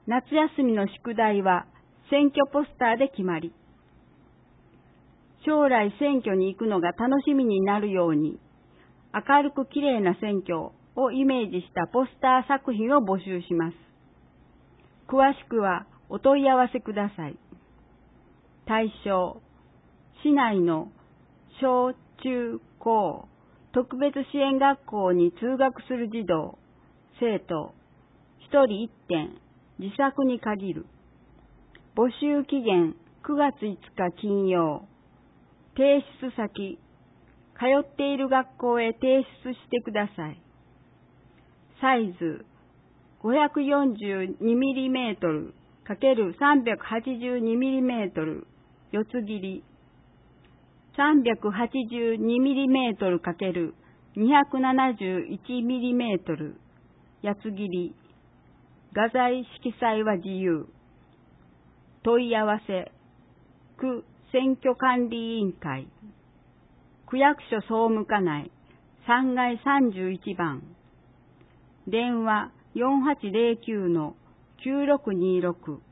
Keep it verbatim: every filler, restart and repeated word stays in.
夏休みの宿題は選挙ポスターで決まり、将来選挙に行くのが楽しみになるように、明るくきれいな選挙をイメージしたポスター作品を募集します。詳しくはお問い合わせください。対象、市内の小中高特別支援学校に通学する児童、生徒、ひとりいってん、自作に限る。募集期限くがついつか金曜。提出先、通っている学校へ提出してください。サイズ ごひゃくよんじゅうにミリメートルかけるさんびゃくはちじゅうにミリメートル 四つ切り、さんびゃくはちじゅうにミリメートルかけるにひゃくななじゅういちミリメートル八つ切り、画材色彩は自由。問い合わせ、区選挙管理委員会、区役所総務課内さんがいさんじゅういちばん、電話 よんはちゼロきゅうのきゅうろくにろく